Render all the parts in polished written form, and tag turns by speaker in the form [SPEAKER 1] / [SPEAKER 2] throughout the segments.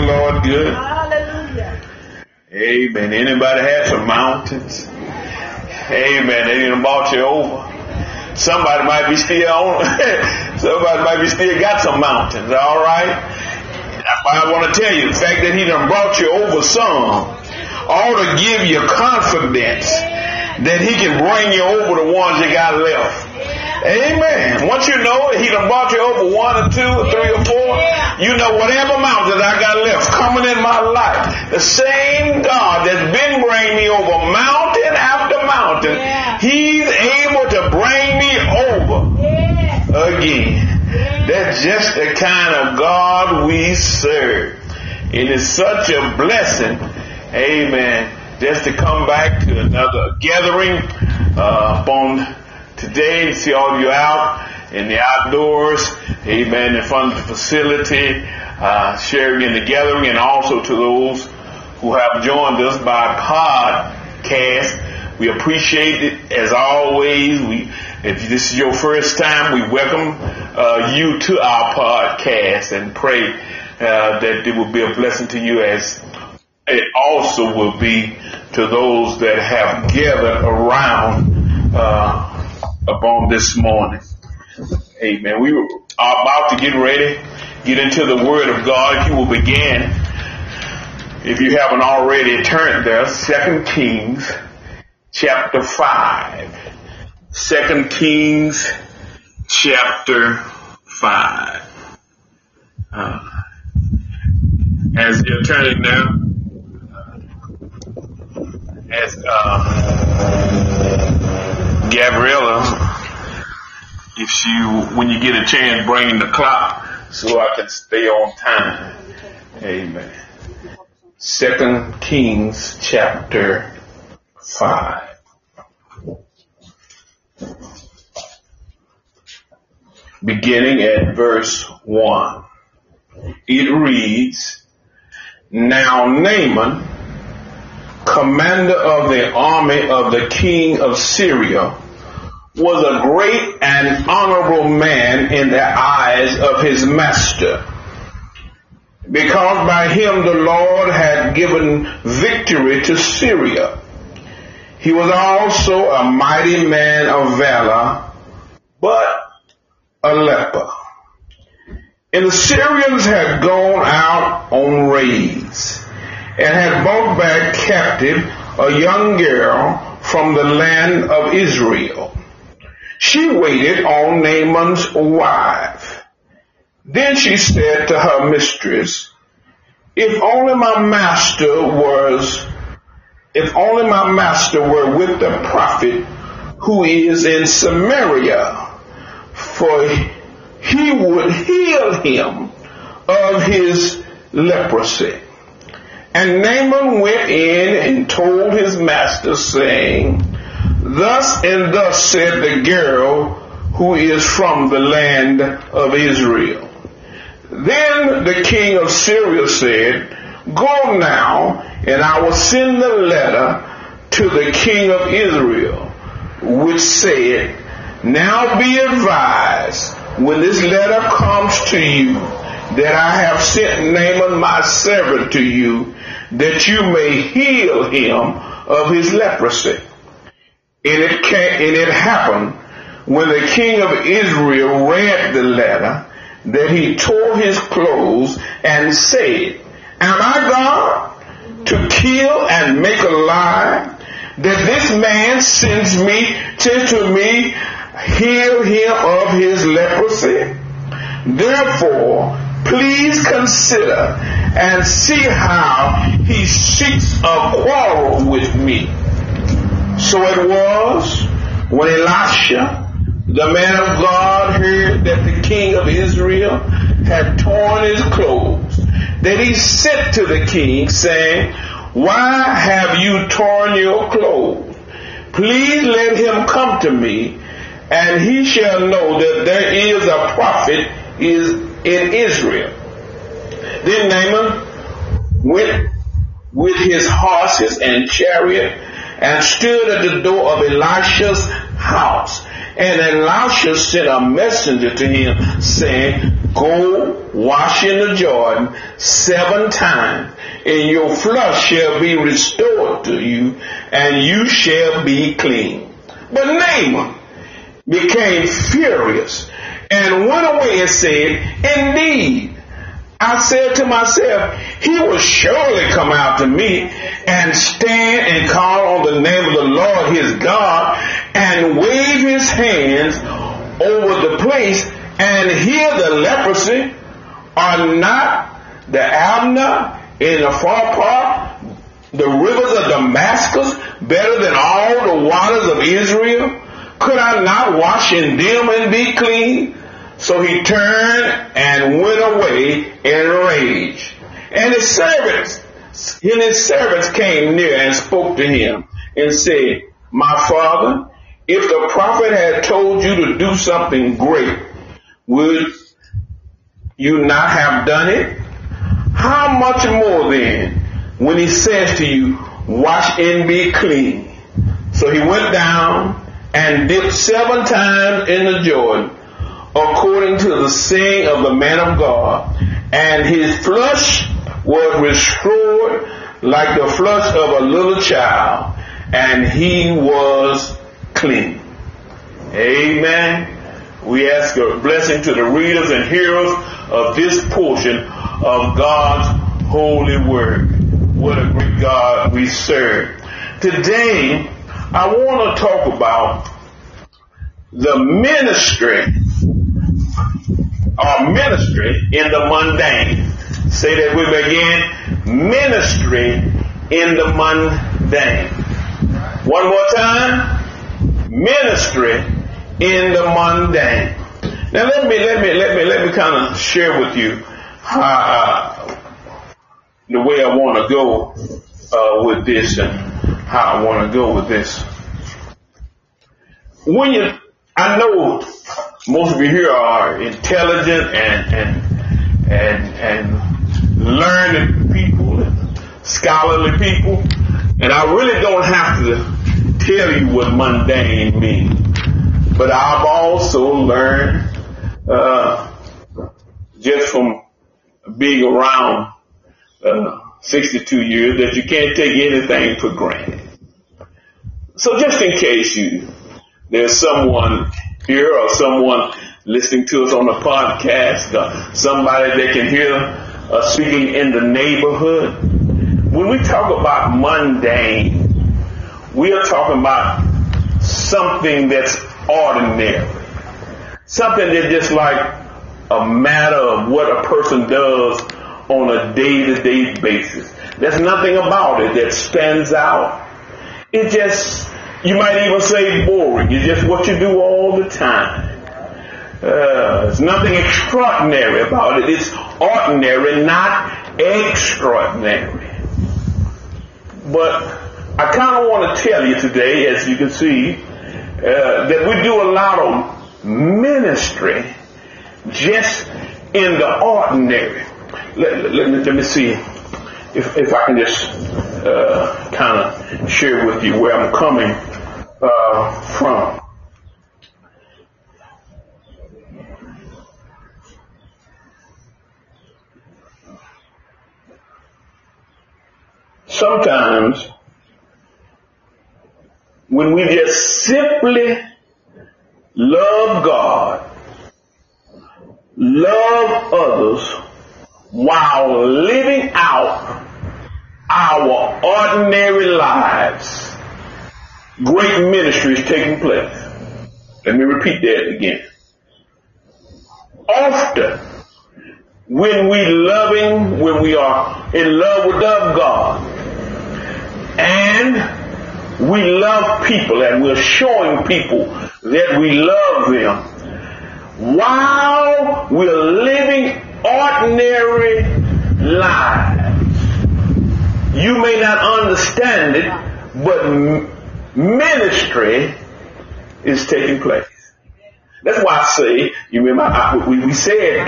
[SPEAKER 1] Lord good?
[SPEAKER 2] Hallelujah.
[SPEAKER 1] Amen. Anybody had some mountains? Amen. They didn't bought you over. Somebody might be still on. Somebody might be still got some mountains. All right. I want to tell you, the fact that he done brought you over some ought to give you confidence that he can bring you over the ones you got left. Amen. Once you know he done brought you over 1 or 2 or 3 or 4, you know whatever mountains I got left coming in my life, the same God that's been bringing me over mountain after mountain, he's able to bring me over again. That's just the kind of God we serve. It is such a blessing, amen, just to come back to another gathering on today and see all of you out in the outdoors, amen, in front of the facility, sharing in the gathering, and also to those who have joined us by podcast. We appreciate it as always. If this is your first time, we welcome you to our podcast and pray that it will be a blessing to you as it also will be to those that have gathered around upon this morning. Amen. We are about to get into the Word of God. If you will begin, if you haven't already turned there, 2 Kings chapter 5. 2 Kings chapter 5. As you're turning now, as Gabriella, when you get a chance, bring the clock so I can stay on time. Amen. 2 Kings chapter 5. Beginning at verse 1. It reads, Now Naaman, commander of the army of the king of Syria, was a great and honorable man in the eyes of his master, because by him the Lord had given victory to Syria. He was also a mighty man of valor, but a leper. And the Syrians had gone out on raids and had brought back captive a young girl from the land of Israel. She waited on Naaman's wife. Then she said to her mistress, If only my master were with the prophet who is in Samaria, for he would heal him of his leprosy. And Naaman went in and told his master, saying, Thus and thus said the girl who is from the land of Israel. Then the king of Syria said, Go now, and I will send the letter to the king of Israel, which said, Now be advised, when this letter comes to you, that I have sent Naaman my servant to you, that you may heal him of his leprosy. And it happened, when the king of Israel read the letter, that he tore his clothes and said, Am I God to kill and make alive, that this man sends to me, heal him of his leprosy? Therefore, please consider and see how he seeks a quarrel with me. So it was, when Elisha, the man of God, heard that the king of Israel had torn his clothes, that he sent to the king, saying, Why have you torn your clothes? Please let him come to me, and he shall know that there is a prophet in Israel. Then Naaman went with his horses and chariot and stood at the door of Elisha's house. And Elisha sent a messenger to him, saying, go wash in the Jordan 7 times, and your flesh shall be restored to you, and you shall be clean. But Naaman became furious and went away and said, indeed, I said to myself, he will surely come out to me and stand and call on the name of the Lord his God and wave his hands over the place and heal the leprosy. Are not the Abner in the far part, the rivers of Damascus, better than all the waters of Israel? Could I not wash in them and be clean? So he turned and went away in rage. And his servants came near and spoke to him and said, my father, if the prophet had told you to do something great, would you not have done it? How much more then when he says to you, wash and be clean? So he went down and dipped 7 times in the Jordan, according to the saying of the man of God, and his flesh was restored like the flesh of a little child, and he was clean. Amen. We ask a blessing to the readers and hearers of this portion of God's holy word. What a great God we serve. Today, I want to talk about the ministry in the mundane. Say that with me again. Ministry in the mundane. One more time. Ministry in the mundane. Now let me kind of share with you the way I want to go with this and how I want to go with this. I know most of you here are intelligent and learned people, and scholarly people, and I really don't have to tell you what mundane means. But I've also learned, just from being around 62 years, that you can't take anything for granted. So just in case there's someone here or someone listening to us on the podcast, or somebody that can hear speaking in the neighborhood, when we talk about mundane, we are talking about something that's ordinary. Something that's just like a matter of what a person does on a day-to-day basis. There's nothing about it that stands out. It just, you might even say boring. It's just what you do all the time. There's nothing extraordinary about it. It's ordinary, not extraordinary. But I kind of want to tell you today, as you can see, that we do a lot of ministry just in the ordinary. Let me see if I can just kind of share with you where I'm coming from. Sometimes when we just simply love God, love others, while living out our ordinary lives, great ministry is taking place. Let me repeat that again. Often, when we are in love with God, and we love people, and we're showing people that we love them, while we're living ordinary lives. You may not understand it, but ministry is taking place. That's why I say, you remember, we said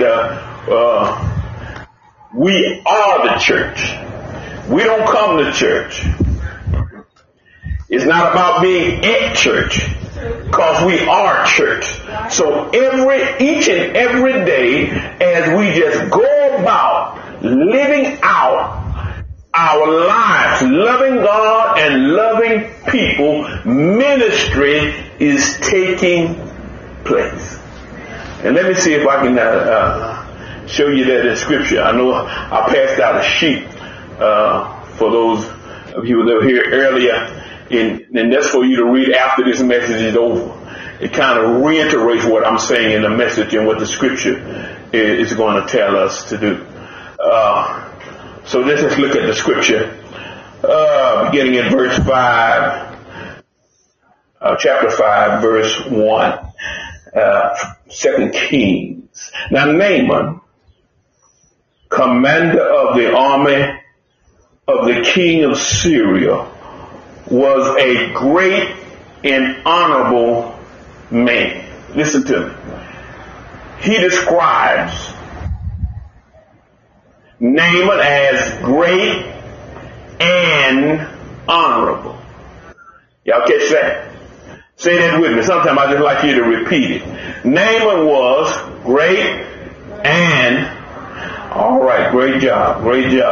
[SPEAKER 1] we are the church. We don't come to church. It's not about being at church. Because we are church. So each and every day, as we just go about living out our lives, loving God and loving people, ministry is taking place. And let me see if I can show you that in scripture. I know I passed out a sheet for those of you that were here earlier. And that's for you to read after this message is over. It kind of reiterates what I'm saying in the message and what the scripture is going to tell us to do. So let's just look at the scripture, beginning in verse 5, chapter 5, verse 1, 2 Kings. Now Naaman, commander of the army of the king of Syria, was a great and honorable man. Listen to me. He describes Naaman as great and honorable. Y'all catch that? Say that with me. Sometimes I just like you to repeat it. Naaman was great and, all right, great job.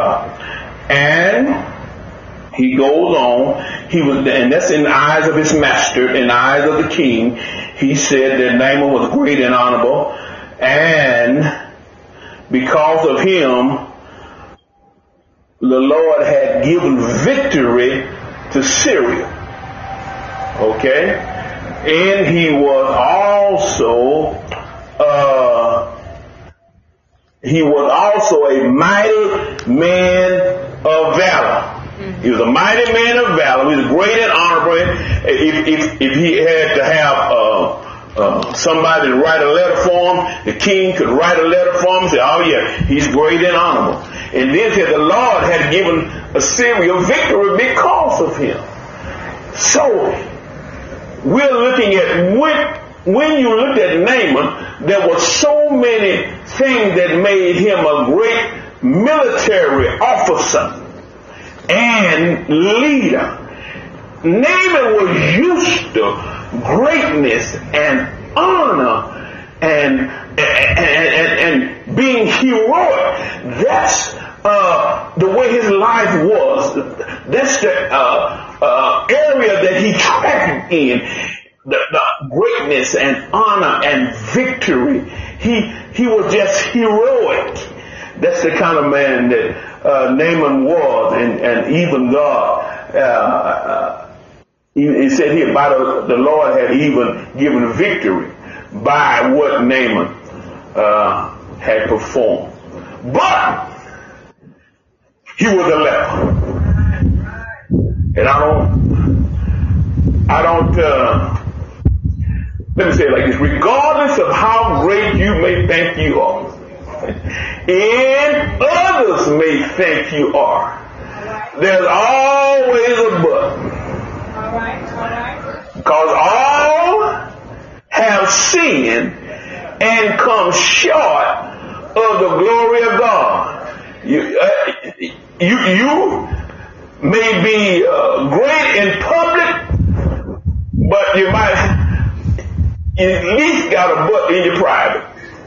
[SPEAKER 1] And he goes on, and that's in the eyes of his master, in the eyes of the king. He said that Naaman was great and honorable, and because of him, the Lord had given victory to Syria. Okay? And he was also a mighty man of valor. He was a mighty man of valor. He was great and honorable. If he had to have somebody to write a letter for him, the king could write a letter for him and say, oh yeah, he's great and honorable. And then said the Lord had given Assyria victory because of him. So we're looking at when you looked at Naaman, there were so many things that made him a great military officer and leader. Naaman was used to greatness and honor and being heroic. That's the way his life was. That's the area that he tracked in. The greatness and honor and victory. He was just heroic. That's the kind of man that Naaman was, and even God. He said here, by the Lord had even given victory by what Naaman had performed. But he was a leper, and I don't. Let me say it like this: regardless of how great you may think you are, and others may think you are, there's always a but. Because all have sinned and come short of the glory of God. You may be great in public, but you might at least got a butt in your private.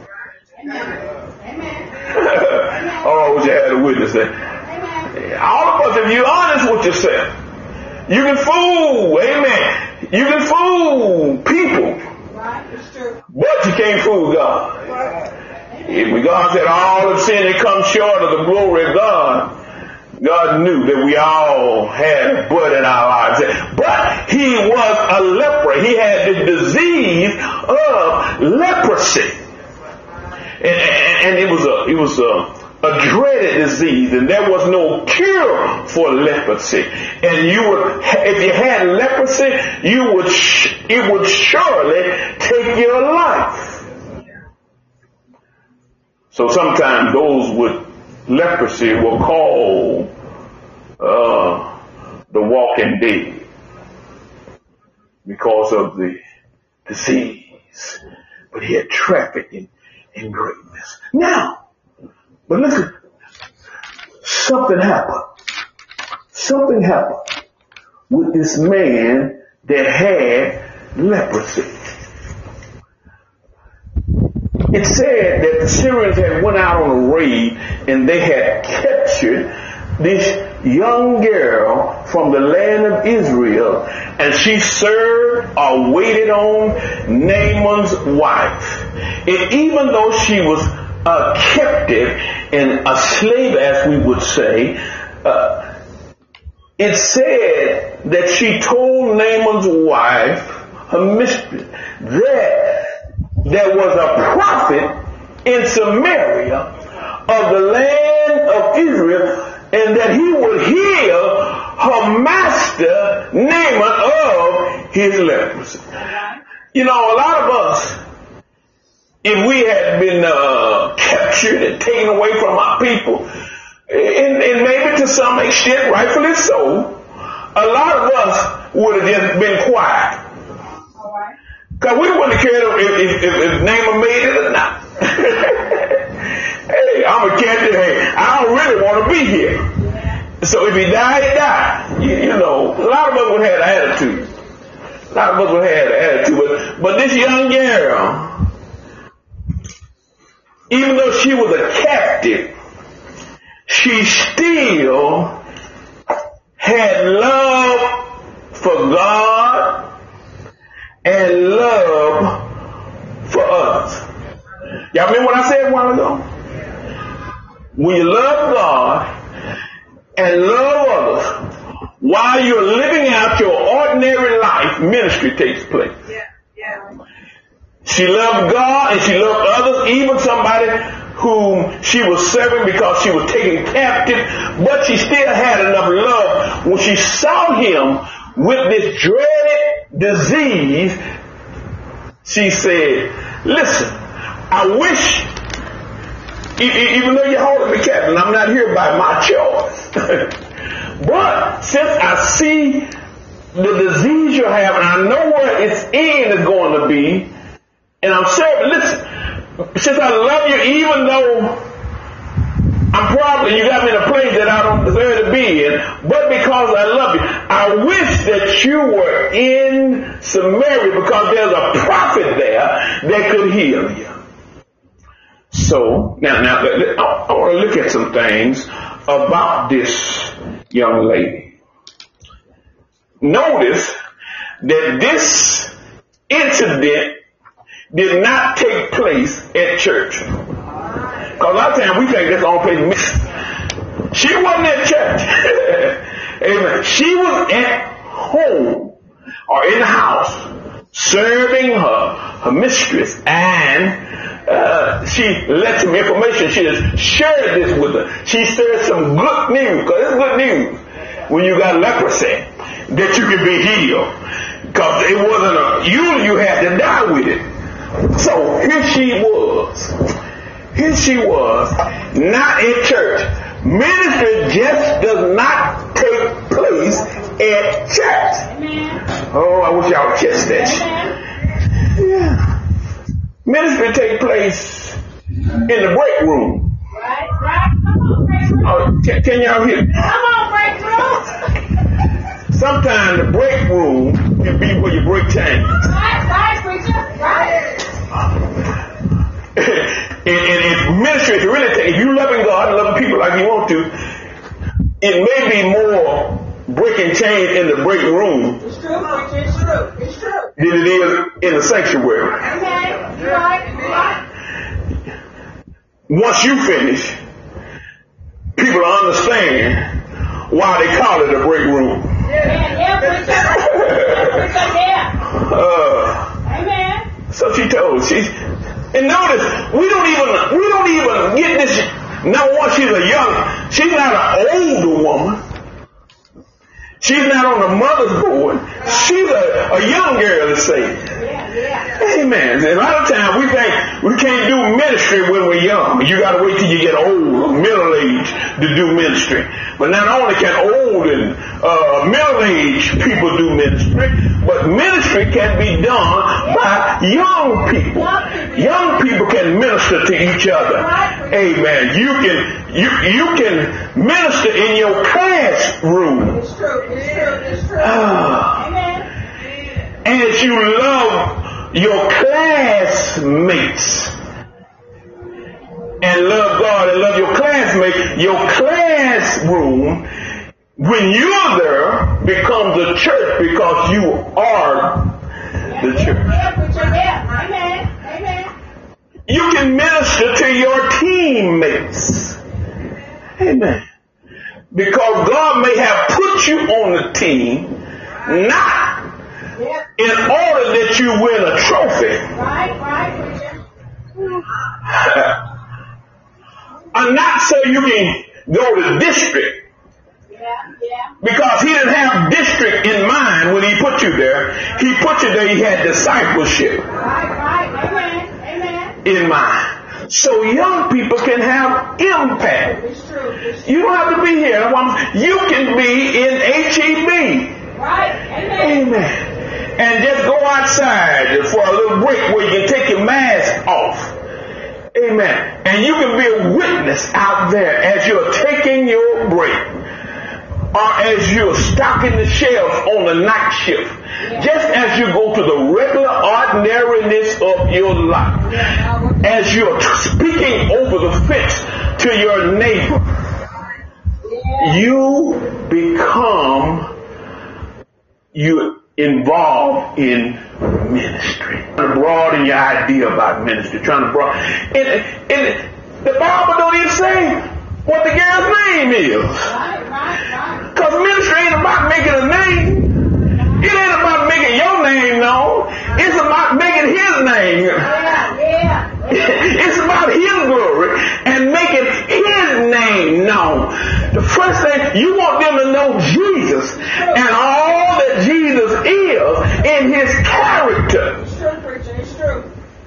[SPEAKER 1] Oh, I wish I had a witness there. All of us, if you're honest with yourself, you can fool, amen. You can fool people, but you can't fool God. If God said all of sin that comes short of the glory of God, God knew that we all had blood in our lives. But he was a leper. He had the disease of leprosy. And it was a dreaded disease, and there was no cure for leprosy. And if you had leprosy, it would surely take your life. So sometimes those with leprosy were called the walking dead because of the disease. But he had trafficking in greatness. Now, but listen, something happened. Something happened with this man that had leprosy. It said that the Syrians had went out on a raid and they had captured this young girl from the land of Israel, and she served or waited on Naaman's wife. And even though she was a captive and a slave, as we would say, it said that she told Naaman's wife, her mistress, that there was a prophet in Samaria of the land of Israel, and that he would heal her master Naaman of his leprosy. You know, a lot of us, if we had been captured and taken away from our people, and maybe to some extent, rightfully so, a lot of us would have just been quiet. Because we wouldn't care if Naaman made it or not. Hey, I'm a captain. Hey, I don't really want to be here. So if he died, he died. You know, a lot of us would have an attitude. A lot of us would have an attitude. But this young girl, even though she was a captive, she still had love for God and love for others. Y'all remember what I said a while ago? When you love God and love others, while you're living out your ordinary life, ministry takes place. She loved God and she loved others, even somebody whom she was serving because she was taken captive, but she still had enough love. When she saw him with this dreaded disease, she said, listen, I wish, even though you're holding me captive, I'm not here by my choice. But since I see the disease you have, and I know where its end is going to be, and I'm serving, listen, since I love you, even though you got me in a place that I don't deserve to be in, but because I love you, I wish that you were in Samaria because there's a prophet there that could heal you. So, now I want to look at some things about this young lady. Notice that this incident did not take place at church. Because a lot of times we think that's the only place. She wasn't at church. Amen. She was at home or in the house serving her mistress, and she let some information. She just shared this with her. She shared some good news, because it's good news when you got leprosy that you can be healed. Because it wasn't you had to die with it. So here she was, not in church. Ministry just does not take place at church. Oh, I wish y'all would catch that. Yeah. Ministry takes place in the break room.
[SPEAKER 2] Right. Come on, break room.
[SPEAKER 1] Oh, can y'all hear me?
[SPEAKER 2] Come on, break room.
[SPEAKER 1] Sometimes the break room can be where you break chains.
[SPEAKER 2] Right, preacher. Right.
[SPEAKER 1] In ministry, if you're loving God and loving people like you want to, it may be more breaking chains in the break room
[SPEAKER 2] It's true, preacher. It's true.
[SPEAKER 1] than it is in the sanctuary.
[SPEAKER 2] Okay. You're right.
[SPEAKER 1] Once you finish, people understand why they call it a break room.
[SPEAKER 2] Yeah, preacher. Amen.
[SPEAKER 1] So she told and notice, we don't even get this. Now, once she's not an older woman. She's not on the mother's board. She's a young girl, let's say. Amen. A lot of times we think we can't do ministry when we're young. You got to wait till you get old, middle age, to do ministry. But not only can old and middle-aged people do ministry, but ministry can be done by young people. Young people can minister to each other. Amen. You can minister in your classroom.
[SPEAKER 2] It's true. Amen.
[SPEAKER 1] as you love your classmates and love God and love your classmates, your classroom, when you're there, becomes a church because you are the church. You can minister to your teammates. Amen. Because God may have put you on the team, not in order that you win a trophy. Or not so you can go to district. Because he didn't have district in mind when he put you there. He put you there, he had discipleship in mind. So young people can have impact. You don't have to be here. You can be in HEB. Amen. And just go outside for a little break where you can take your mask off. Amen. And you can be a witness out there as you're taking your break. Or as you're stocking the shelves on the night shift. Just as you go to the regular ordinariness of your life. As you're speaking over the fence to your neighbor. You involved in ministry. Trying to broaden your idea about ministry. Trying to broaden. The Bible don't even say what the girl's name is. Because ministry ain't about making a name. It ain't about making your name known. It's about making his name. It's about his glory and making his name known. The first thing, you want them to know Jesus and all that Jesus is in his character. It's true.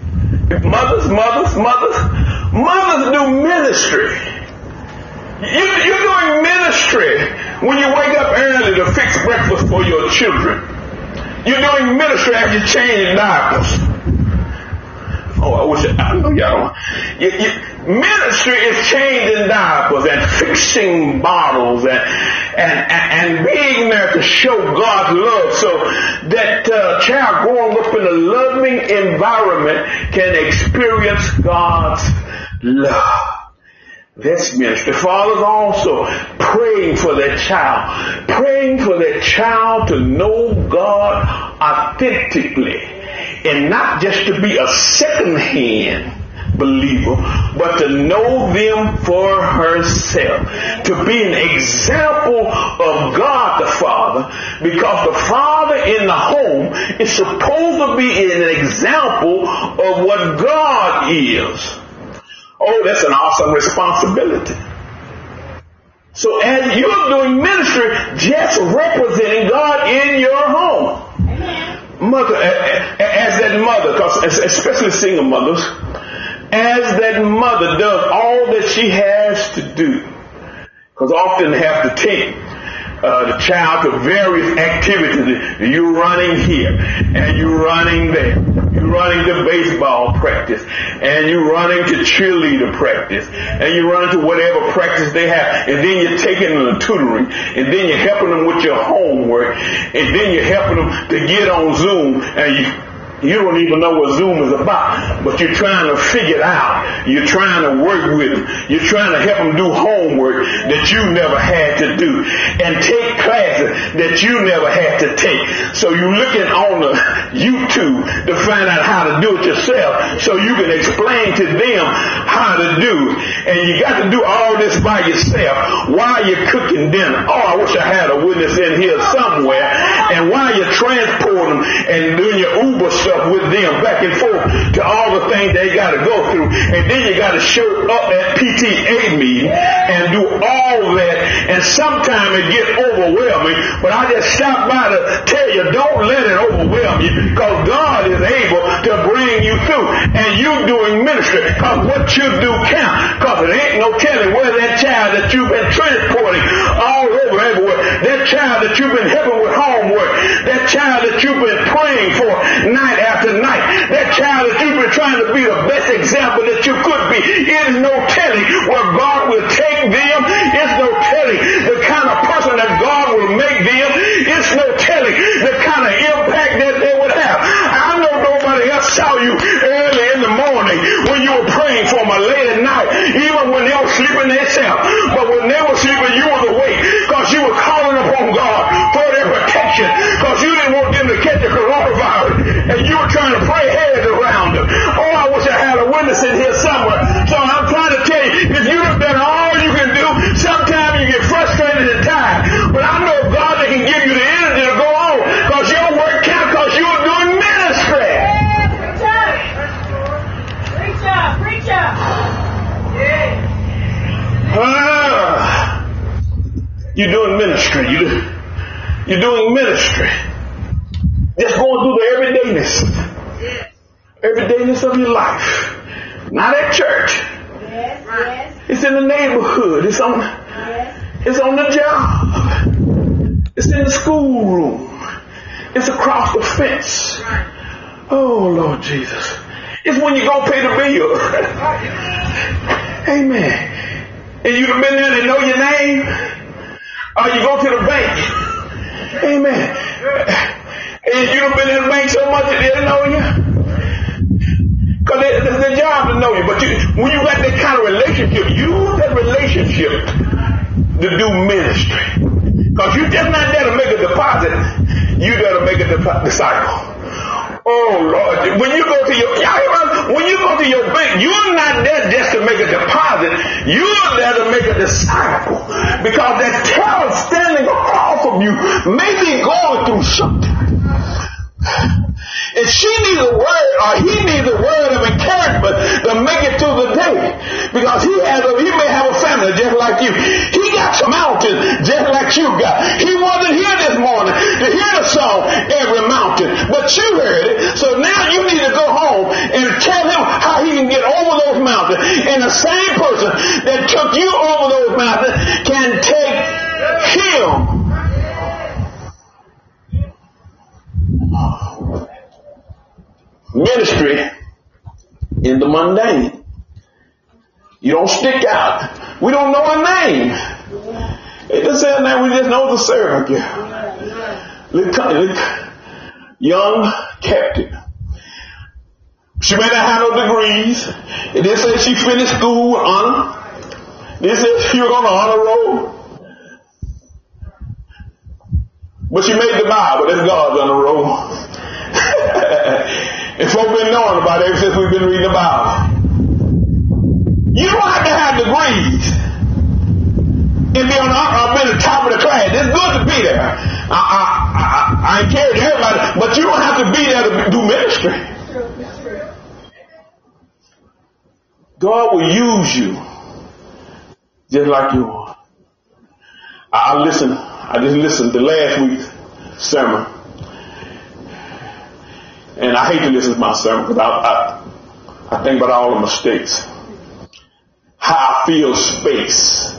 [SPEAKER 1] Mothers do ministry. You're doing ministry when you wake up early to fix breakfast for your children. You're doing ministry as you change diapers. Oh, I know y'all. Ministry is changing diapers and fixing bottles and being there to show God's love so that child growing up in a loving environment can experience God's love. That's ministry. Fathers also praying for their child to know God authentically and not just to be a second-hand believer, but to know them for herself, to be an example of God the Father, because the father in the home is supposed to be an example of what God is. Oh, that's an awesome responsibility. So as you're doing ministry, just representing God in your home. Mother, as that mother, because especially single mothers, as that mother does all that she has to do, because often they have to take the child to various activities. You're running here, and you're running there. You're running to baseball practice, and you're running to cheerleader practice, and you're running to whatever practice they have, and then you're taking them to tutoring, and then you're helping them with your homework, and then you're helping them to get on Zoom, and you don't even know what Zoom is about, but you're trying to figure it out. You're trying to work with them. You're trying to help them do homework that you never had to do and take classes that you never had to take. So you're looking on the YouTube to find out how to do it yourself so you can explain to them how to do it. And you got to do all this by yourself while you're cooking dinner. Oh, I wish I had a witness in here somewhere. And while you're transporting and doing your Uber stuff with them back and forth to all the things they got to go through, and then you got to show up at PTA meeting and do all that, and sometimes it gets overwhelming, but I just stopped by to tell you, don't let it overwhelm you, because God is able to bring you through, and you doing ministry, because what you do counts, because it ain't no telling where that child that you've been transporting all over everywhere, that child that you've been helping with homework, that child that you've been praying for night after night, that child that you've been trying to be the best example that you could be, it is no telling where God will take them. It's no telling the kind of person that God will make them. It's no telling the kind of impact that they would sleeping themselves. But when they were sleeping, you was awake because you were calling upon God for their protection because you didn't want them to catch the coronavirus and you were trying to pray heads around them. Oh, I wish I had a witness in here somewhere. So I'm trying to tell you, if you'd have done all you can do, sometimes you get frustrated and tired. But I know God that can give you the energy to go on because your work counts because you are doing ministry.
[SPEAKER 2] Preacher.
[SPEAKER 1] You're doing ministry. You're doing ministry. Just going through the everydayness of your life. Not at church.
[SPEAKER 2] Yes.
[SPEAKER 1] It's in the neighborhood. It's on the job. It's in the schoolroom. It's across the fence. Oh, Lord Jesus. It's when you go pay the bill. Amen. And you've been there, they know your name. Or you go to the bank. Amen. And you've been in the bank so much that they know you. Because it's their job to know you. But when you got that kind of relationship, use that relationship to do ministry. Because you're just not there to make a deposit. You're there to make a disciple. Oh Lord, when you go to your bank, you're not there just to make a deposit. You're there to make a disciple. Because that teller standing across from you may be going through something. And she needs a word, or he needs a word of encouragement to make it through the day. Because he may have a family just like you. He got some mountains just like you got. He wasn't here this morning to hear the song, Every Mountain. But you heard it. So now you need to go home and tell him how he can get over those mountains. And the same person that took you over those mountains can take him. Ministry in the mundane. You don't stick out. We don't know her name. It doesn't say her name, we just know the servant. Little young captain. She may not have no degrees. It didn't say she finished school with honor. It didn't say she was on the honor roll. But she made the Bible. That's God's honor roll. And folk been knowing about it ever since we've been reading the Bible. You don't have to have degrees and be on the top of the class. It's good to be there. I encourage everybody, but you don't have to be there to do ministry. God will use you just like you are. I just listened to last week's sermon. And I hate to listen to my sermon because I think about all the mistakes. How I feel space.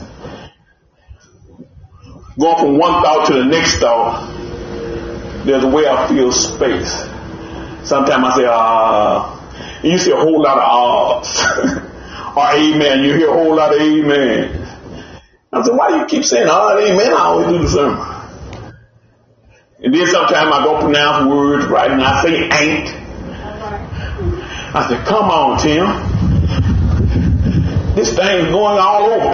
[SPEAKER 1] Going from one thought to the next thought, there's a way I feel space. Sometimes I say, and you see a whole lot of ahs. Or amen. You hear a whole lot of amen. I said, why do you keep saying amen? I always do the sermon. And then sometimes I go pronounce words right and I say ain't. I said, come on, Tim. This thing's going all over.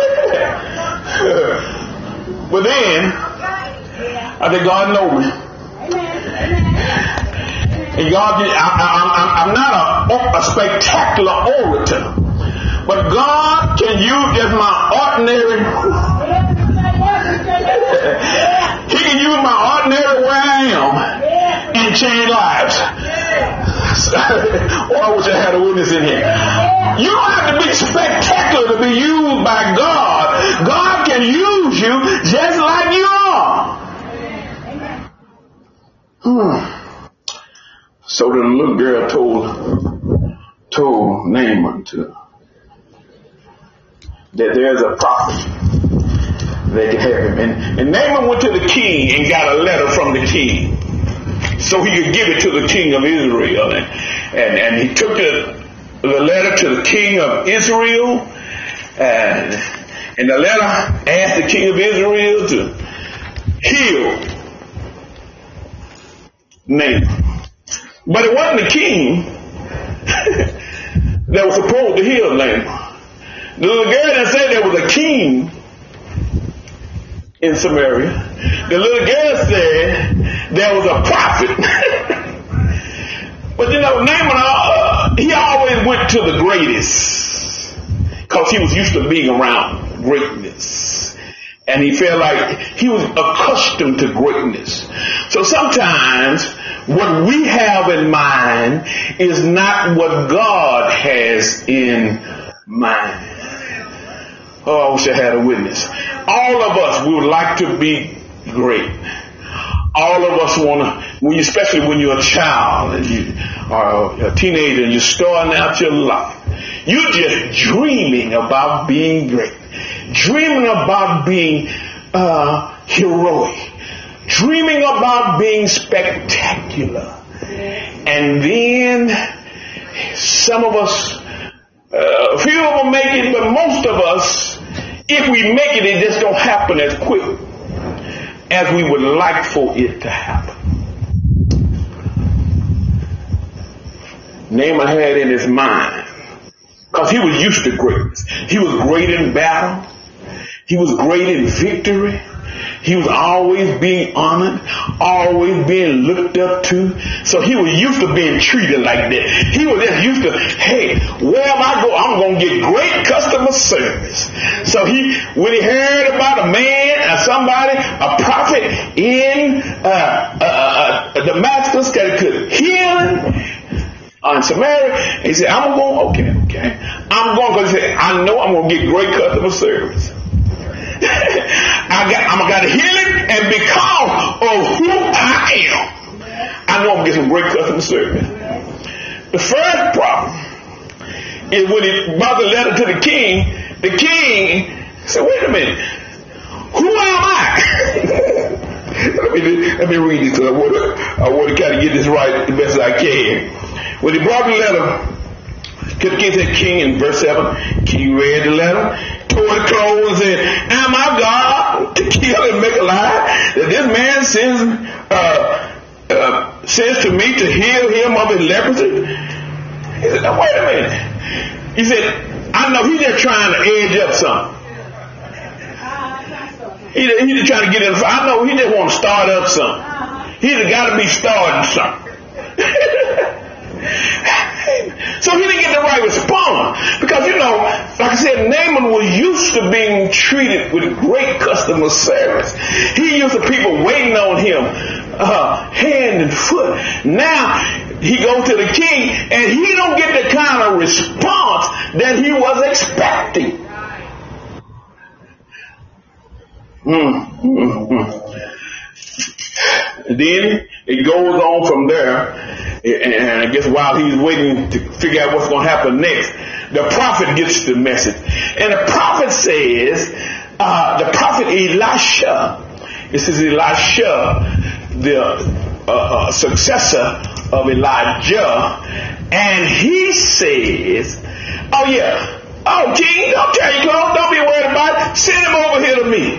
[SPEAKER 1] But then, I said, God knows me. And God, I'm not a spectacular orator. But God can use just my ordinary. He can use my ordinary where I am and change lives. Oh, I wish I had a witness in here. You don't have to be spectacular to be used by God. God can use you just like you are. So the little girl told Naaman that there's a prophet they can have him. And Naaman went to the king and got a letter from the king so he could give it to the king of Israel. And he took the letter to the king of Israel, and the letter asked the king of Israel to heal Naaman. But it wasn't the king that was supposed to heal Naaman. The little girl that said there was a king in Samaria. The little girl said there was a prophet. But Naaman, he always went to the greatest because he was used to being around greatness. And he felt like he was accustomed to greatness. So sometimes what we have in mind is not what God has in mind. Oh, I wish I had a witness. All of us, we would like to be great. All of us want to, especially when you're a child and you are a teenager and you're starting out your life. You're just dreaming about being great. Dreaming about being heroic. Dreaming about being spectacular. And then some of us, a few of them make it, but most of us, if we make it, it just don't happen as quick as we would like for it to happen. Naaman had in his mind, because he was used to greatness. He was great in battle. He was great in victory. He was always being honored, always being looked up to. So he was used to being treated like that. He was just used to, hey, wherever I go, I'm going to get great customer service. So when he heard about a man, somebody, a prophet in Damascus that could heal in Samaria, he said, I'm going, okay. I'm going because he said, I know I'm going to get great customer service. I got a healing, and because of who I am, I know I'm going to get some great customer service. The first problem is when he brought the letter to the king said, wait a minute, who am I? let me read this because I want to kind of get this right the best I can. When he brought the letter to the king, said, King, in verse 7, King read the letter, tore the clothes, and said, am I God to kill and make alive? That this man sends to me to heal him of his leprosy? He said, now wait a minute. He said, I know he's just trying to edge up something. He's just trying to get in. I know he just want to start up something. He's got to be starting something. So he didn't get the right response. Because, like I said, Naaman was used to being treated with great customer service. He used to people waiting on him hand and foot. Now he goes to the king and he don't get the kind of response that he was expecting. Then it goes on from there, and I guess while he's waiting to figure out what's going to happen next, the prophet gets the message. And the prophet says, the prophet Elisha, this is Elisha, the successor of Elijah, and he says, king, don't tell you, don't be worried about it, send him over here to me.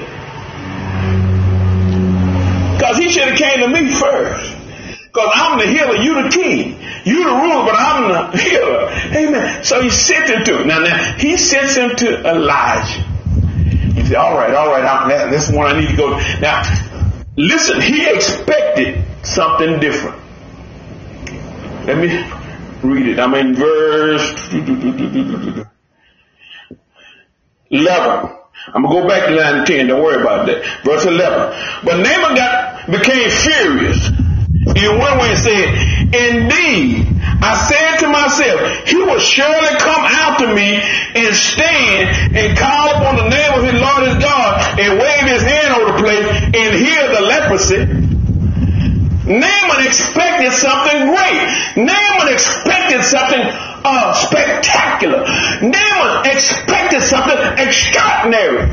[SPEAKER 1] Because he should have came to me first. Because I'm the healer, you the king. You the ruler, but I'm the healer. Amen. So he sent him to him. Now he sends him to Elijah. He said, all right, this is one I need to go. Now, listen, he expected something different. Let me read it. I'm in verse 11. I'm going to go back to line 10. Don't worry about that. Verse 11. But Naaman became furious. He went away and said, indeed, I said to myself, he will surely come after me and stand and call upon the name of his Lord his God and wave his hand over the place and heal the leprosy. Naaman expected something great. Naaman expected something spectacular. Naaman expected something extraordinary.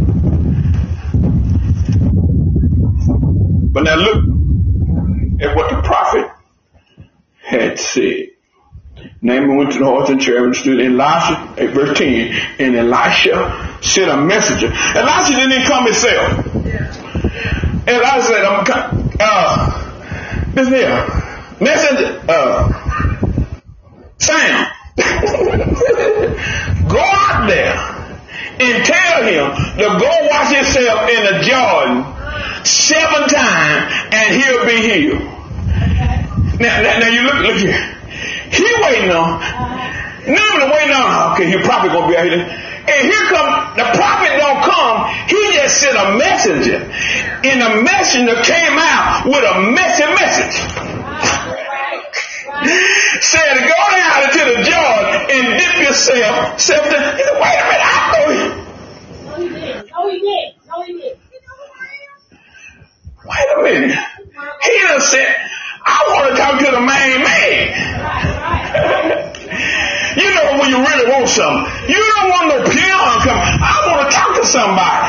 [SPEAKER 1] But now look at what the prophet had said. Naaman went to the horse and chariot and stood in Elisha, at verse 10, and Elisha sent a messenger. Elisha didn't come himself. Elisha said, listen here, messenger, Sam, go out there and tell him to go wash himself in the Jordan 7 times and he'll be healed. Now you look here. He waiting on. Normally waiting on. Okay, he probably gonna be out here. And here come the prophet don't come. He just sent a messenger, and the messenger came out with a message. Said, go down into the Jordan and dip yourself. He said, wait a minute, I know you.
[SPEAKER 2] No, he did.
[SPEAKER 1] Wait a minute. He done said, I want to talk to the main man. You know when you really want something. You don't want no peon come. I want to talk to somebody.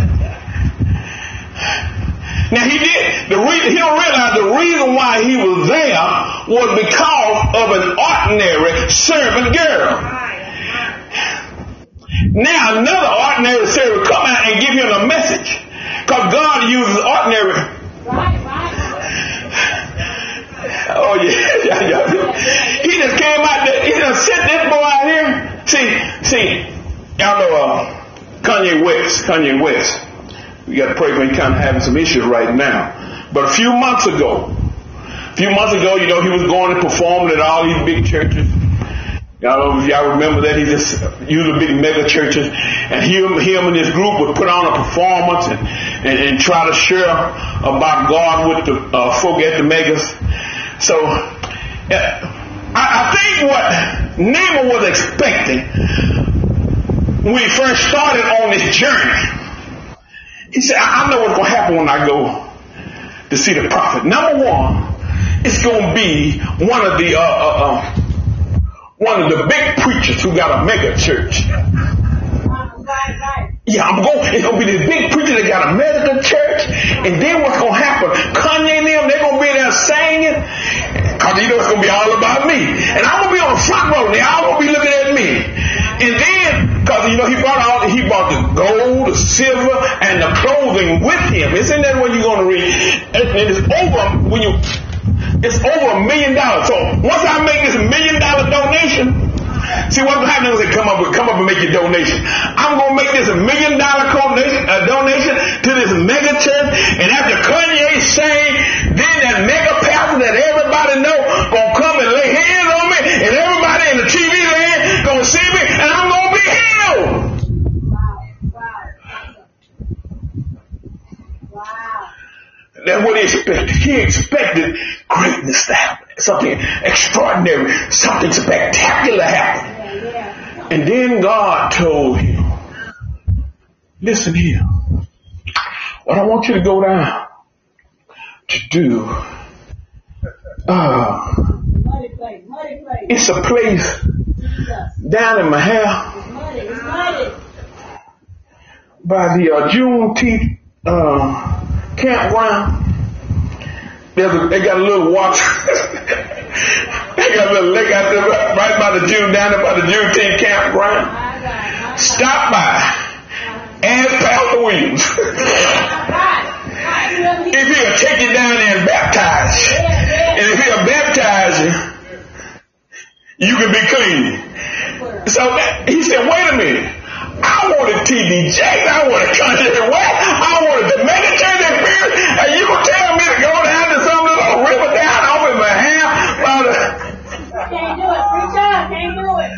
[SPEAKER 1] Now he did. He don't realize the reason why he was there was because of an ordinary servant girl. Now another ordinary servant come out and give him a message. Because God uses ordinary. Oh yeah. He just came out there. He just sent this boy out here. See, y'all know Kanye West. We got to pray for him. Kind of having some issues right now. But a few months ago, you know, he was going to perform at all these big churches. Y'all remember that he just used the big mega churches, and him and his group would put on a performance and try to share about God with the folk at the megas. So I think what Naaman was expecting when he first started on this journey, he said, I know what's going to happen when I go to see the prophet. Number one, it's going to be one of the big preachers who got a mega church. Yeah, it's going to be this big preacher that got a mega church. And then what's going to happen? Kanye and them, they're going to be there singing. Because you know it's going to be all about me. And I'm going to be on the front row. They're all going to be looking at me. And then, because you know, he brought the gold, the silver, and the clothing with him. Isn't that what you're going to read? And it's over it's over $1 million. So once I make this $1 million donation, see what's happening is they come up and make your donation. I'm going to make this $1 million donation to this mega church. And after Kanye sang, then that mega pastor that everybody know going to come and lay hands on me, and everybody in the TV land going to see me, and I'm going to be healed. Wow. That's what he expected. He expected greatness to happen. Something extraordinary, something spectacular happened. And then God told him, listen here, what I want you to go down to do, it's a place down in Mahal by the Juneteenth campground. They got a little water. They got a little lake out there right by the down there by the Juneteenth campground. Stop by. Ask Pastor Williams. If he'll take you down there and baptize you. And if he'll baptize you, you can be clean. So he said, wait a minute. I wanted TD Jakes. I wanted Country West. I wanted the mega church experience. And you gonna tell me to go down to some little river down over my hand?
[SPEAKER 2] Can't do it. Preach up. Can't do it.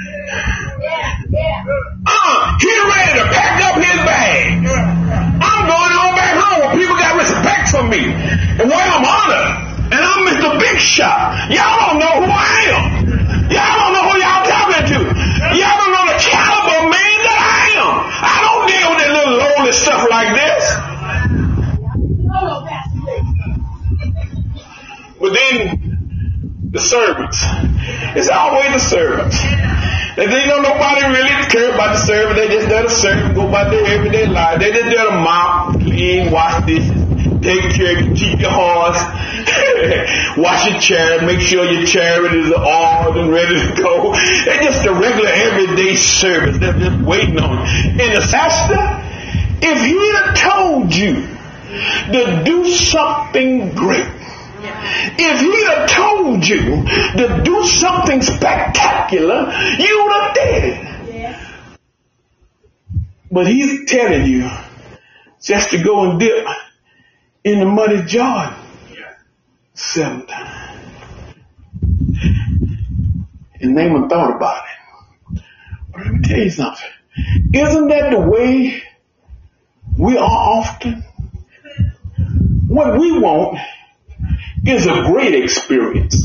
[SPEAKER 2] Yeah.
[SPEAKER 1] He ready to pack up his bag. I'm going on back home. People got respect for me. And where I'm honored. And I'm Mr. Big Shot. Y'all don't know who I am. Y'all don't know who y'all talking to. Y'all don't know the caliber of man that I am. I don't deal with that little lowly stuff like this. But then the servants. It's always the servants. They don't nobody really care about the servant. They just let the servant go about their everyday life. They just let them mop, clean, wash dishes, take care, keep your horse, wash your chariot, make sure your chariot is oiled and ready to go. They're just a regular everyday service. They're just waiting on it. And the pastor, if he had told you to do something great, if he'd have told you to do something spectacular, you would have did it. Yeah. But he's telling you just to go and dip in the muddy Jordan 7 times. And Naaman thought about it. But let me tell you something. Isn't that the way we are often? What we want is a great experience.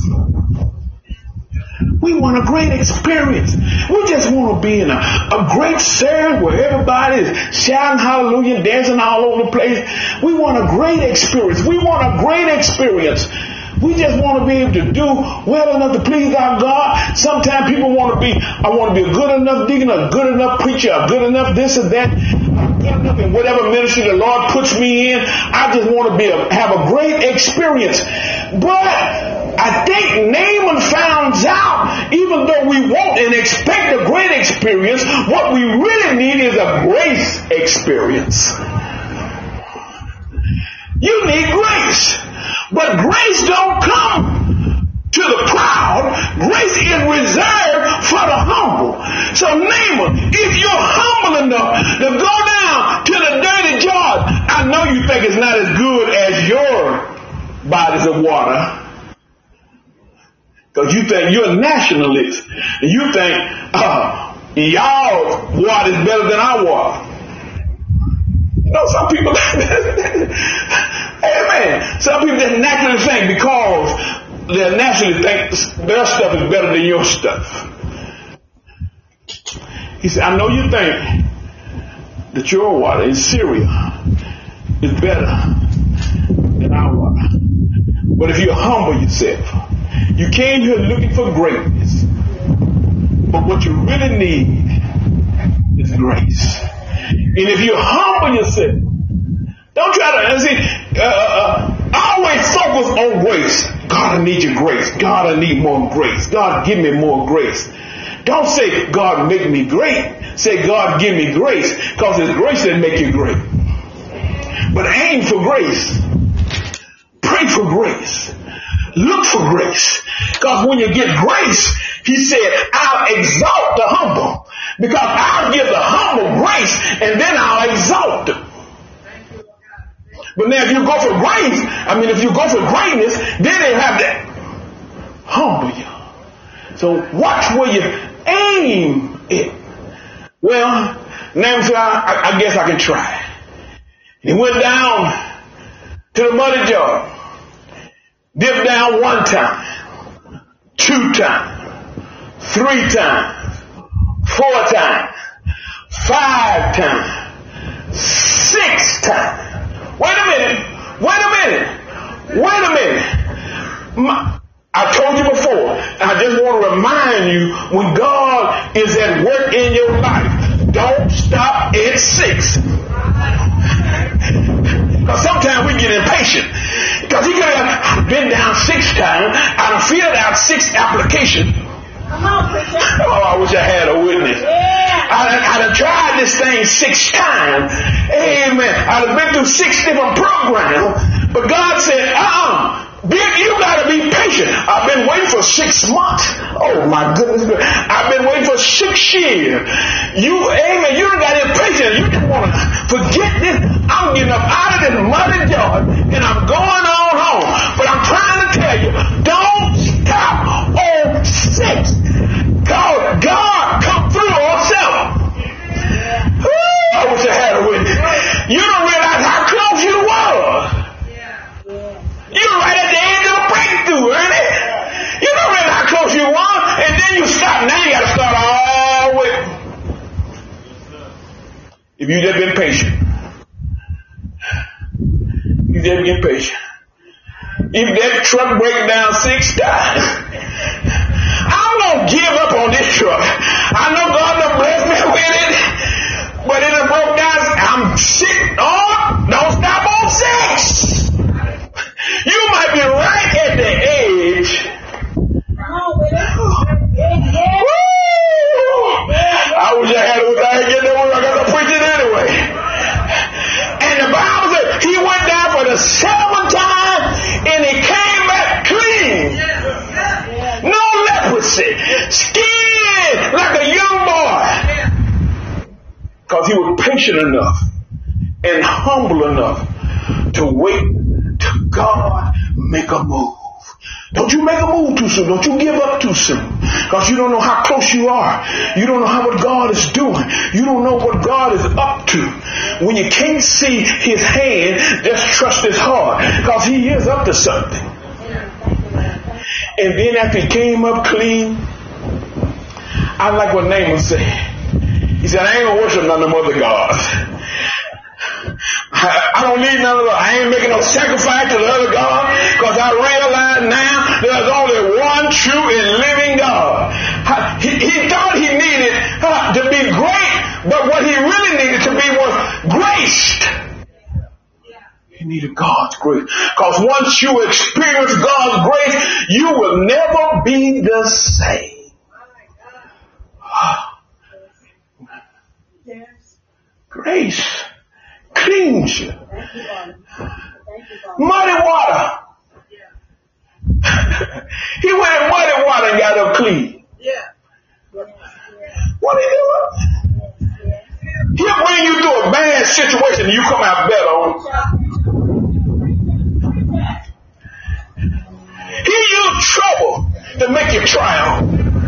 [SPEAKER 1] We want a great experience. We just want to be in a great service where everybody is shouting hallelujah, dancing all over the place. We want a great experience. We want a great experience. We just want to be able to do well enough to please our God. Sometimes people want to be, I want to be a good enough deacon, a good enough preacher, a good enough this or that, good enough in whatever ministry the Lord puts me in. I just want to have a great experience. But I think Naaman found out, even though we want and expect a great experience, what we really need is a grace experience. You need grace. But grace don't come to the proud. Grace is reserved for the humble. So Naaman, if you're humble enough to go down to the dirty Jordan, I know you think it's not as good as your bodies of water. Because you think you're a nationalist. And you think, y'all water is better than our water. You know, some people, amen. Some people just naturally think because they naturally think their stuff is better than your stuff. He said, I know you think that your water in Syria is better than our water. But if you humble yourself, you came here looking for greatness. But what you really need is grace. And if you humble yourself, don't try to see. Always focus on grace. God, I need your grace. God, I need more grace. God, give me more grace. Don't say, God, make me great. Say, God, give me grace. Because it's grace that make you great. But aim for grace. Pray for grace. Look for grace. Because when you get grace, he said, I'll exalt the humble. Because I'll give the humble grace and then I'll exalt them. But now if you go for grace, if you go for greatness, then they have to humble you. So watch where you aim it. Well, Naaman said, I guess I can try. He went down to the muddy Jordan. Dipped down 1 time, 2 times, 3 times, 4 times, 5 times, 6 times. Wait a minute. I told you before, I just want to remind you, when God is at work in your life, don't stop at 6. Because sometimes we get impatient. Because he could have been down 6 times. I'd have filled out 6 applications.
[SPEAKER 2] Come on, preacher.
[SPEAKER 1] Oh, I wish I had a witness.
[SPEAKER 2] Yeah.
[SPEAKER 1] I'd have tried this thing 6 times. Amen. I'd have been through 6 different programs. But God said, you got to be patient. I've been waiting for 6 months. Oh my goodness. I've been waiting for 6 years. You done got impatient. You just want to forget this. I'm getting up out of this muddy Jordan and I'm going on home. But I'm trying to tell you, don't stop on 6. God come through on 7. I wish I had a witness. You don't realize how close you were. You're right at the end of the breakthrough, ain't it? You don't realize how close you were, and then you stop. Now you got to start all the way. If you just been patient. You just been patient. If that truck breaks down 6 times, I'm going to give up on this truck. I know God done blessed me with it, but it done broke down. I'm sick. Oh, don't stop on 6. You might be right at the edge. I wish I had it without getting there. I got to preach it anyway. And the Bible said he went down for the 7th time and he came back clean. No leprosy. Skin like a young boy. Because he was patient enough and humble enough to wait till God make a move. Don't you make a move too soon. Don't you give up too soon. Because you don't know how close you are. You don't know how what God is doing. You don't know what God is up to. When you can't see his hand, just trust his heart. Because he is up to something. And then after he came up clean, I like what Naaman said. He said, I ain't going to worship none of them other gods. I don't need none of them. I ain't making no sacrifice to the other God, because I realize now there's only one true and living God. He thought he needed to be great, but what he really needed to be was graced. He needed God's grace. Because once you experience God's grace, you will never be the same. Grace cleans you. Muddy water. He went in muddy water and got up clean. What are you doing? He'll bring you through a bad situation and you come out better. He used trouble to make you triumph.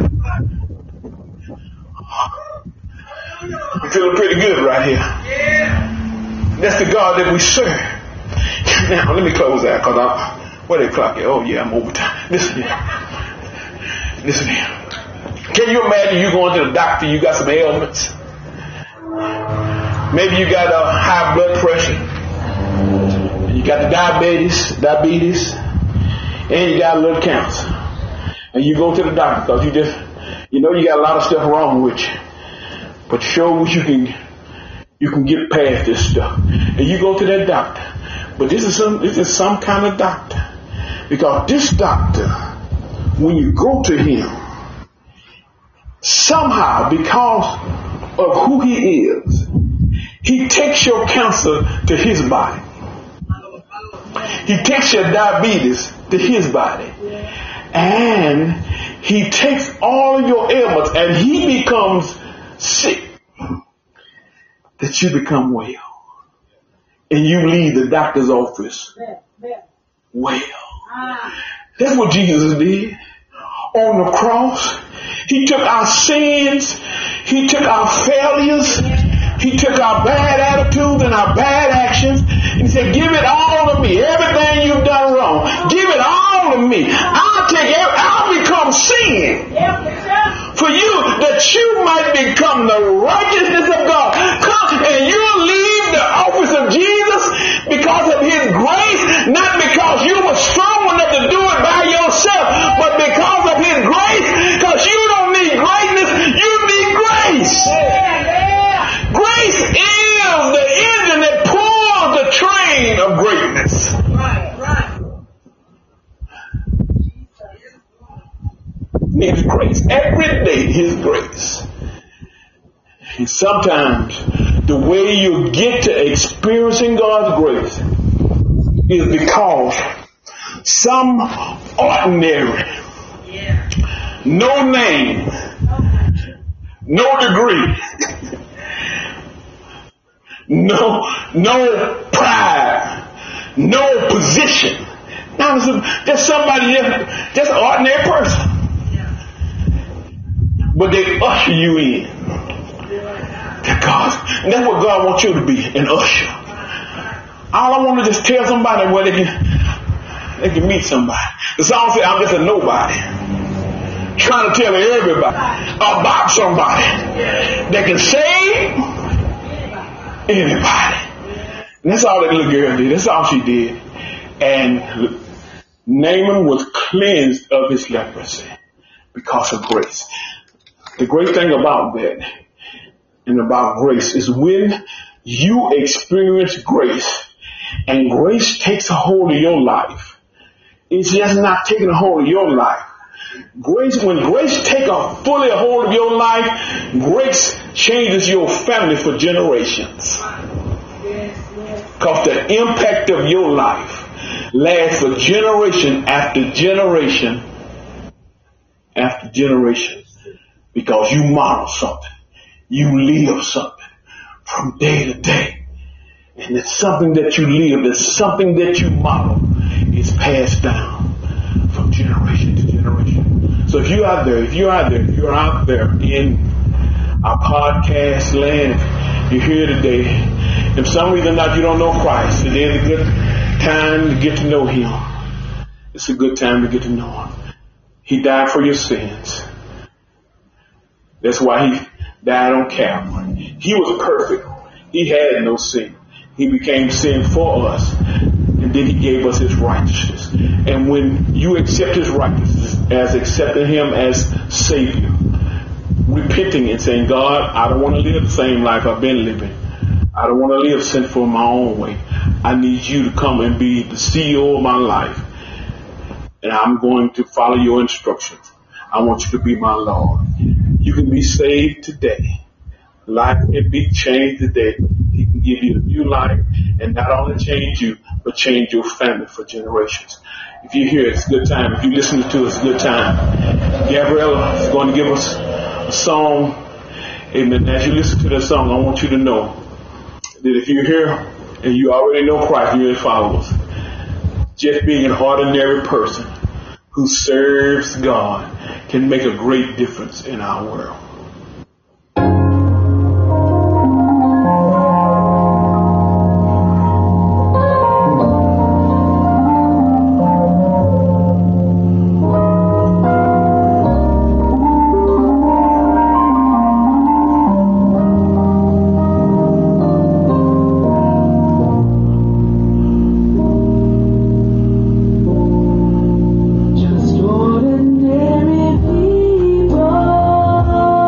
[SPEAKER 1] I'm feeling pretty good right here. That's the God that we serve. Now, let me close out, because where the clock is? Oh, yeah, I'm over time. Listen here. Listen here. Can you imagine you going to the doctor, you got some ailments? Maybe you got a high blood pressure. You got the diabetes, and you got a little cancer. And you go to the doctor because you know you got a lot of stuff wrong with you. But show what you can get past this stuff. And you go to that doctor. But this is some kind of doctor. Because this doctor, when you go to him, somehow, because of who he is, he takes your cancer to his body. He takes your diabetes to his body. And he takes all your ailments and he becomes sick, that you become well, and you leave the doctor's office well. That's what Jesus did on the cross. He took our sins, he took our failures, he took our bad attitudes and our bad actions, and he said, give it all to me. Everything you've done wrong, give it all to me. I'll become sin for you, that you might become the righteousness of God. Come, and you'll leave the office of Jesus because of his grace, not because you were strong enough to do it by yourself, but because of his grace, because you don't need greatness, you need grace. Grace is the engine that pulls the train of greatness. His grace. Every day his grace. And sometimes the way you get to experiencing God's grace is because some ordinary, no name, no degree, no pride, no position. Now there's somebody just an ordinary person. But they usher you in to God. And that's what God wants you to be, an usher. All I want to just tell somebody where they can meet somebody. The song said, I'm just a nobody. Trying to tell everybody about somebody that can save anybody. And that's all that little girl did. That's all she did. And Naaman was cleansed of his leprosy because of grace. The great thing about that and about grace is when you experience grace and grace takes a hold of your life, it's just not taking a hold of your life. When grace takes a fully hold of your life, grace changes your family for generations. Because the impact of your life lasts for generation after generation after generation. Because you model something. You live something from day to day. And it's something that you live, it's something that you model. It's passed down from generation to generation. So if you're out there in our podcast land, you're here today, and for some reason or not you don't know Christ, today is a good time to get to know Him. It's a good time to get to know Him. He died for your sins. That's why He died on Calvary. He was perfect. He had no sin. He became sin for us. And then He gave us His righteousness. And when you accept His righteousness as accepting Him as Savior, repenting and saying, God, I don't want to live the same life I've been living. I don't want to live sinful in my own way. I need You to come and be the CEO of my life. And I'm going to follow Your instructions. I want You to be my Lord. You can be saved today. Life can be changed today. He can give you a new life and not only change you, but change your family for generations. If you're here, it's a good time. If you listen to us, it's a good time. Gabriella is going to give us a song. Amen. As you listen to that song, I want you to know that if you're here and you already know Christ, you're His followers, just being an ordinary person who serves God can make a great difference in our world.
[SPEAKER 3] Just ordinary people.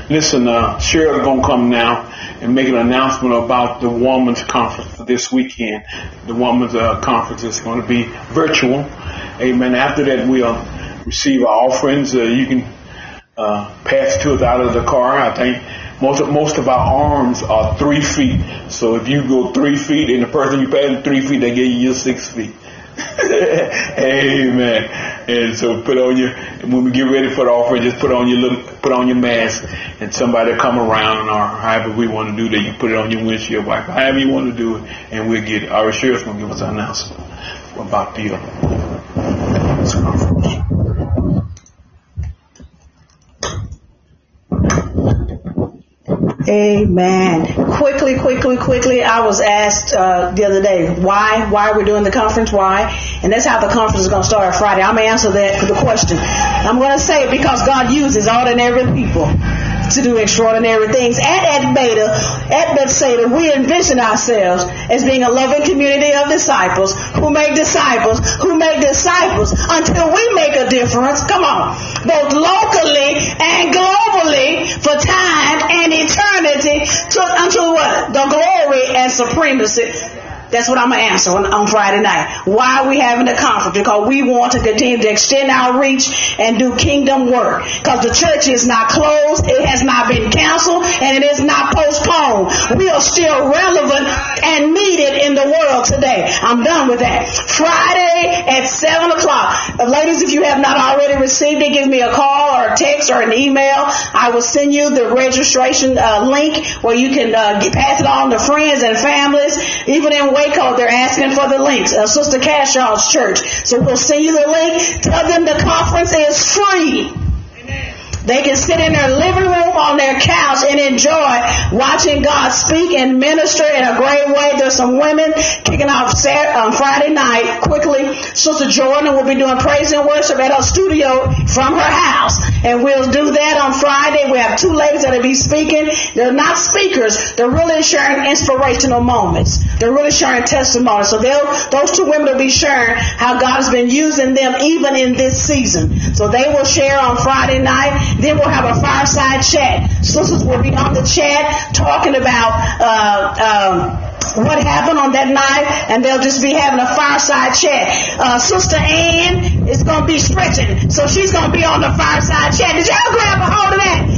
[SPEAKER 1] Listen, Cheryl's going to come now and make an announcement about the Women's Conference for this weekend. The Women's Conference is going to be virtual. Amen. After that, we'll receive our offerings. You can pass it to us out of the car. I think most of our arms are 3 feet. So if you go 3 feet and the person you pass 3 feet, they give you 6 feet. Amen. And so when we get ready for the offering, just put on your mask, and somebody will come around, or however we want to do that. You put it on your windshield wiper, however you want to do it, and we'll get it. Our sheriff's going to give us an announcement about the conference.
[SPEAKER 3] Amen. Quickly. I was asked the other day, why we're doing the conference, why? And that's how the conference is going to start Friday. I'm going to answer the question. I'm going to say it because God uses ordinary people to do extraordinary things. At Bethsaida, we envision ourselves as being a loving community of disciples who make disciples until we make a difference. Come on. Both locally and globally for time and eternity unto what? The glory and supremacy. That's what I'm going to answer on Friday night. Why are we having the conference? Because we want to continue to extend our reach and do kingdom work. Because the church is not closed, it has not been canceled, and it is not postponed. We are still relevant and needed in the world today. I'm done with that. Friday at 7 o'clock. Ladies, if you have not already received it, give me a call or a text or an email. I will send you the registration link where you can pass it on to friends and families. Even in Waco, they're asking for the links. Sister Cashaw's church. So we'll send you the link. Tell them the conference is free. They can sit in their living room on their couch and enjoy watching God speak and minister in a great way. There's some women kicking off Friday night. Quickly, Sister Jordan will be doing praise and worship at her studio from her house. And we'll do that on Friday. We have 2 ladies that will be speaking. They're not speakers. They're really sharing inspirational moments. They're really sharing testimonies. So those 2 women will be sharing how God has been using them even in this season. So they will share on Friday night. Then we'll have a fireside chat. Sisters will be on the chat talking about what happened on that night, and they'll just be having a fireside chat. Sister Ann is going to be stretching, so she's going to be on the fireside chat. Did y'all grab a hold of that?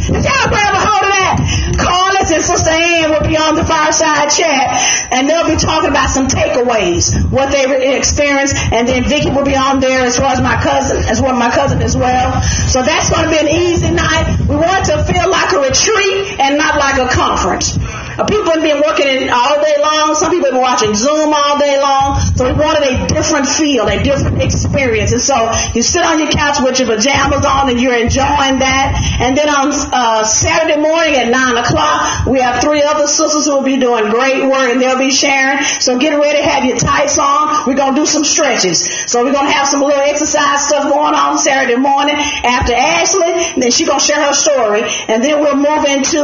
[SPEAKER 3] Carlos and Sister Ann will be on the fireside chat, and they'll be talking about some takeaways, what they experienced, and then Vicky will be on there as well as my cousin as well. So that's going to be an easy night. We want to feel like a retreat and not like a conference. People have been working all day long. Some people have been watching Zoom all day long. So we wanted a different feel, a different experience. And so you sit on your couch with your pajamas on and you're enjoying that. And then on Saturday morning at 9 o'clock, we have 3 other sisters who will be doing great work and they'll be sharing. So get ready, have your tights on. We're going to do some stretches. So we're going to have some little exercise stuff going on Saturday morning after Ashley. And then she's going to share her story. And then we'll move into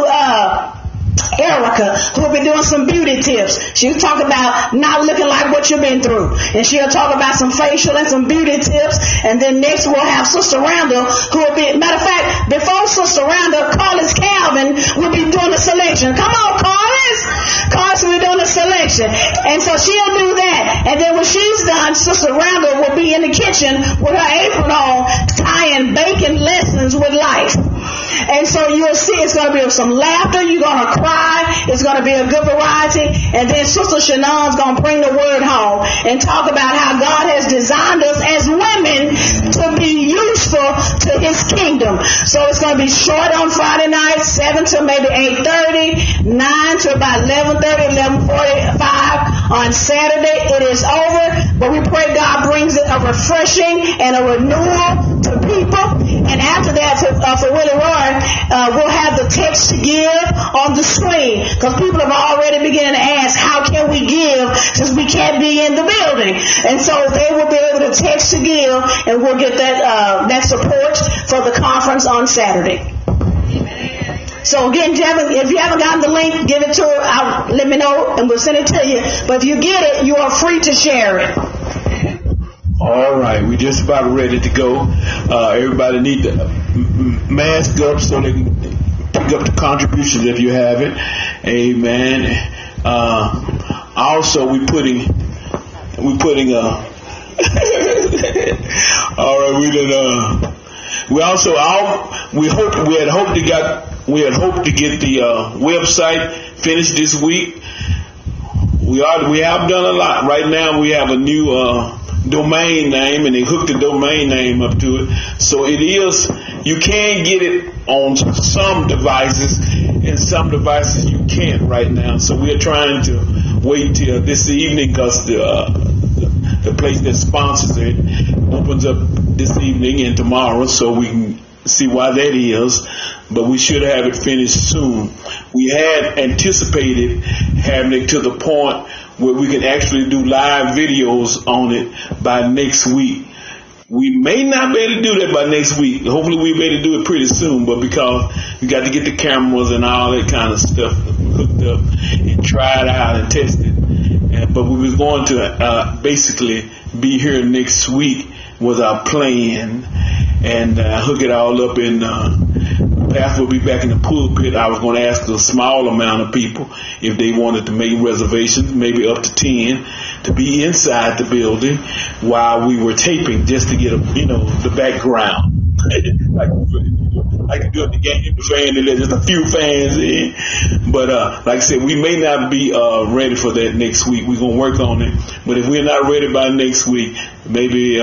[SPEAKER 3] Erica, who will be doing some beauty tips. She'll talk about not looking like what you've been through. And she'll talk about some facial and some beauty tips. And then next we'll have Sister Randall, who will be, matter of fact, before Sister Randall, Carlos Calvin will be doing the selection. Come on, Carlos! Carlos will be doing the selection. And so she'll do that. And then when she's done, Sister Randall will be in the kitchen with her apron on, tying baking lessons with life. And so you'll see it's going to be some laughter. You're going to cry. It's going to be a good variety. And then Sister Shanon's going to bring the word home and talk about how God has designed us as women to be useful to his kingdom. So it's going to be short on Friday night, 7 to maybe 8:30, 9 to about 11:30, 11:45. On Saturday, it is over. But we pray God brings a refreshing and a renewal to people. And after that, for Willie Roy, we'll have the text to give on the screen, because people have already begun to ask, how can we give since we can't be in the building? And so they will be able to text to give, and we'll get that support for the conference on Saturday. So again, if you haven't gotten the link, give it to her. Let me know, and we'll send it to you. But if you get it, you are free to share it.
[SPEAKER 1] All right, we're just about ready to go. Everybody need to mask up so they can pick up the contributions if you have it. Amen. Also, we putting all right, we had hoped to get the website finished this week. We have done a lot. Right now we have a new domain name, and they hooked the domain name up to it. So it is, you can get it on some devices, and some devices you can't right now. So we're trying to wait till this evening, because the place that sponsors it opens up this evening and tomorrow, so we can see why that is. But we should have it finished soon. We had anticipated having it to the point where we can actually do live videos on it by next week. We may not be able to do that by next week. Hopefully we'll be able to do it pretty soon, but because we got to get the cameras and all that kind of stuff hooked up and try it out and test it. But we was going to basically be here next week was our plan, and hook it all up in Pastor will be back in the pulpit. I was going to ask a small amount of people if they wanted to make reservations, maybe up to 10, to be inside the building while we were taping, just to get the background. like to do at the game, the fan, there's just a few fans in. But like I said, we may not be ready for that next week. We're gonna work on it. But if we're not ready by next week, maybe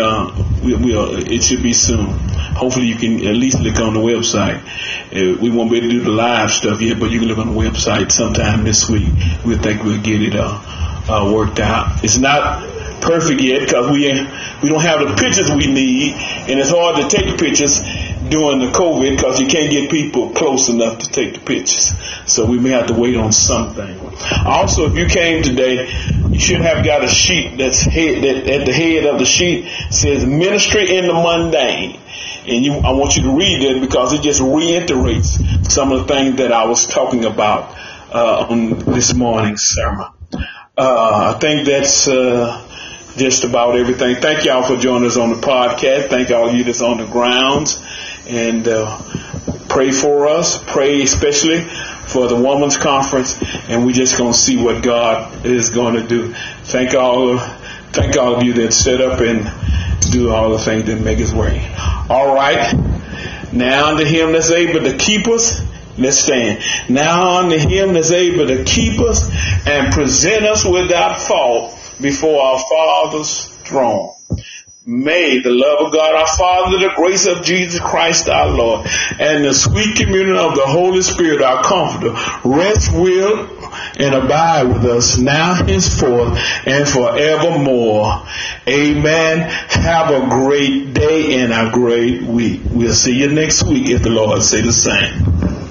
[SPEAKER 1] it should be soon. Hopefully you can at least look on the website. We won't be able to do the live stuff yet, but you can look on the website sometime this week. We think we'll get it worked out. It's not perfect yet because we don't have the pictures we need, and it's hard to take pictures during the COVID because you can't get people close enough to take the pictures. So we may have to wait on something. Also, if you came today, you should have got a sheet that at the head of the sheet says Ministry in the Mundane. And I want you to read it because it just reiterates some of the things that I was talking about on this morning's sermon. I think that's just about everything. Thank y'all for joining us on the podcast. Thank all of you that's on the grounds. And pray for us. Pray especially for the Women's Conference. And we're just going to see what God is going to do. Thank all of you that set up and do all the things that make His way. All right. Now unto Him that's able to keep us. Let's stand. Now unto Him that's able to keep us and present us without fault before our Father's throne. May the love of God our Father, the grace of Jesus Christ our Lord, and the sweet communion of the Holy Spirit our Comforter rest, will, and abide with us now, henceforth, and forevermore. Amen. Have a great day and a great week. We'll see you next week if the Lord say the same.